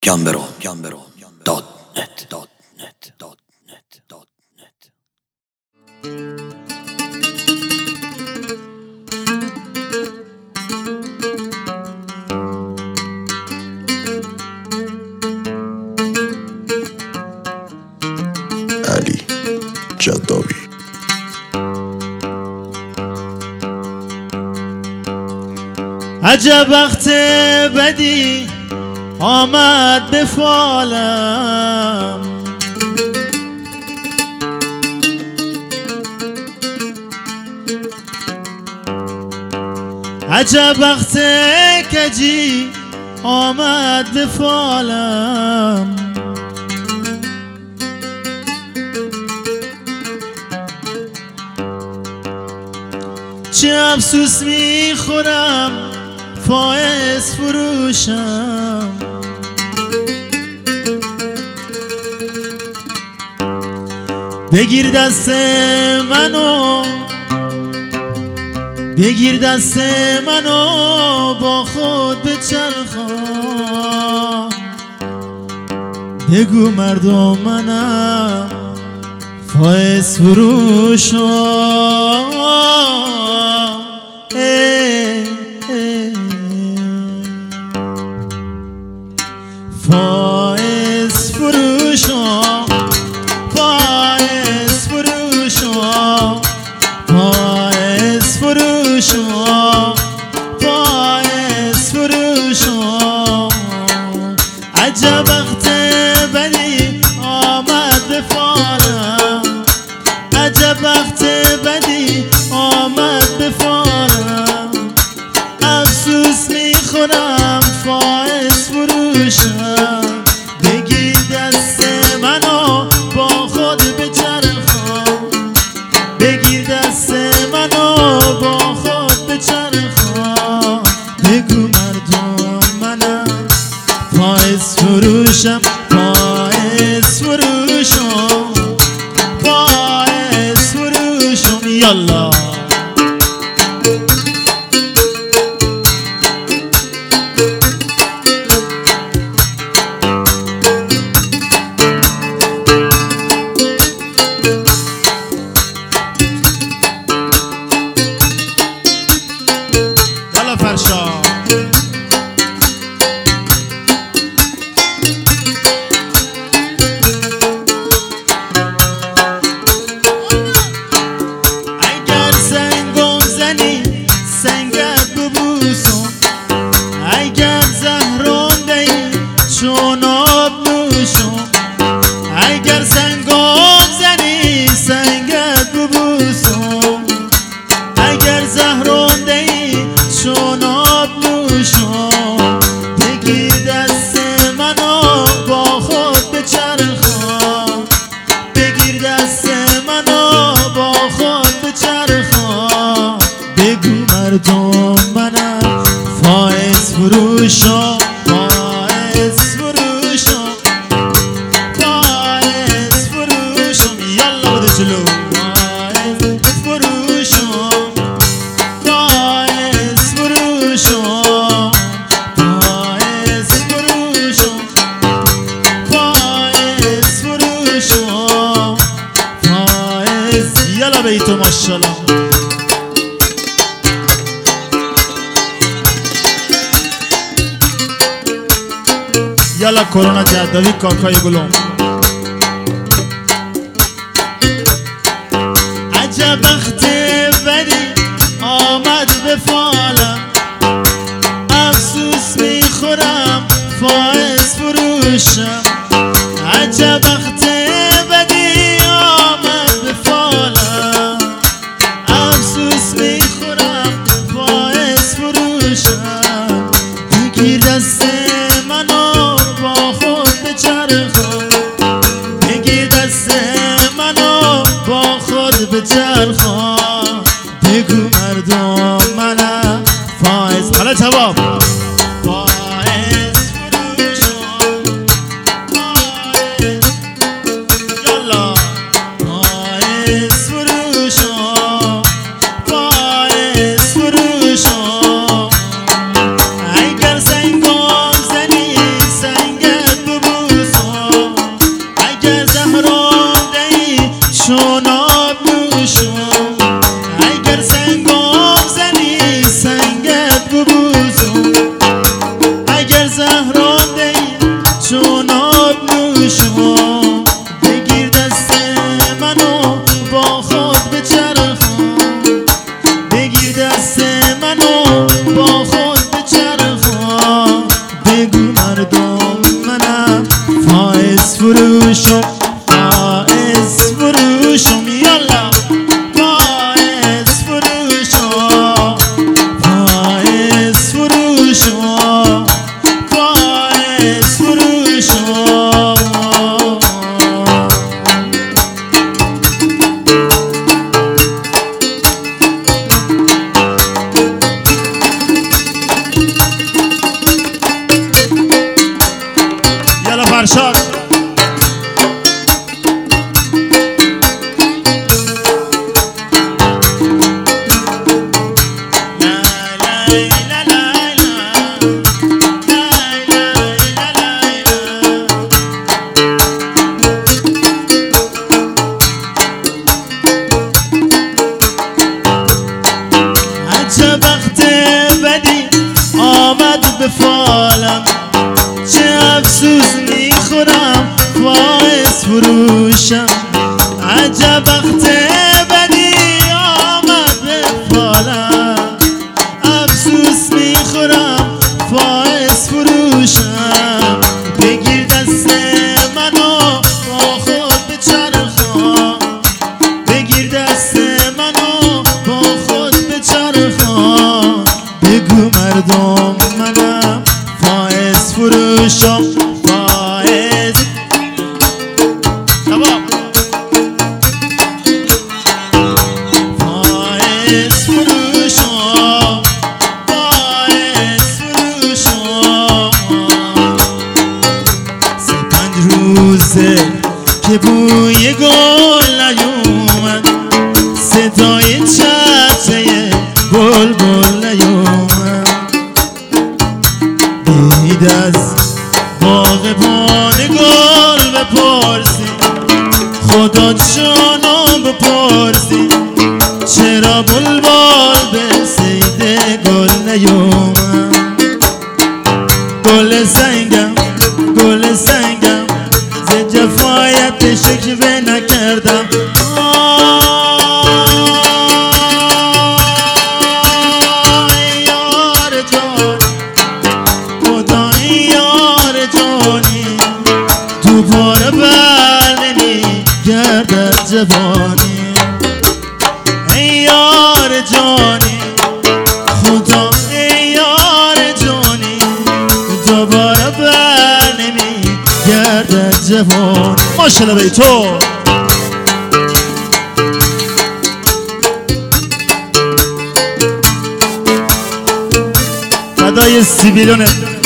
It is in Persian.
علی جداوی. عجب وقت بدی آمد به فالم، عجب وقت کجی آمد به فالم. چه افسوس میخورم فائز فروشم، بگیر دست منو، بگیر دست منو با خود بچرخان، بگو مردم منم فائز فروشم. فائز فروشم، فائز فروشم، فائز فروشم، فائز فروشم. عجب وقت بدی آمد به فالم، عجب وقت بدی آمد به فالم. افسوس میخورم فائز فروشم، بگیر دست منو با خود بچرخان، بگیر دست منو با خود بچرخان، بگو مردم منم فائز فروشم، فائز فروشم، فائز فروشم. یالا فرشا. اگر سنگم زنی سنگت ببوسم، اگر زهرم دهی چون آب نوشم، اگر سنگم زنی سنگت ببوسم، اگر زهرم دهی چون آب نوشم، بگیر دست منو با خود بچرخان، بگیر دست منو با خود بچرخان، بگو مردم منم فائز فروشم، فائز فروشم، فائز فروشم. یالا بده جلو. فائز فروشم، فائز فروشم، فائز فروشم، فائز فروشم، فائز. یالا بیتو ماشالله. یالا کرونا جداوی کاکای گلوم. عجب وقت بدی آمد به فالم، افسوس میخورم فائز فروشم، عجب وقت بدی آمد به فالم، افسوس میخورم فائز فروشم، بگیر دست منو با خود بچرخان، بگیر دست منو با خود بچرخان، بگو مردم منم فائز. حالا جواب. فائز فروشم، فائز. یالا. فائز فروشم، فائز فروشم. اگر سنگم زنی سنگت فروشم باعث فروشم یالا باعث فروشم باعث فروشم باعث فروشم یالا فرشاد چه وقت بدی آمد به فالم چه افسوس میخورم باعث فروشم عجب وقت بدی آمد به فالم افسوس میخورم باعث فروشم بگیر دست منو با خود بچرخان بگیر دست منو با خود بچرخان بگو مردم منم باعث فروشم باعث باعث فروشم باعث فروشم سه 5 روزه که بوی گل نیومد صدای چهچه بلبل نیومد برید از باغبان گل بپرسی خدا جانم بپرسی چرا بلبل به صید گل نیومد گل سنگم ز جفایت شکوه نکردم یار جان خدا یار جانی دوباره بر نمیگردد جوانی ای یار جانی خدا ای یار جانی دوباره بر نمیگردد جوانی ماشاءالله بی تو فدای سیبیلونه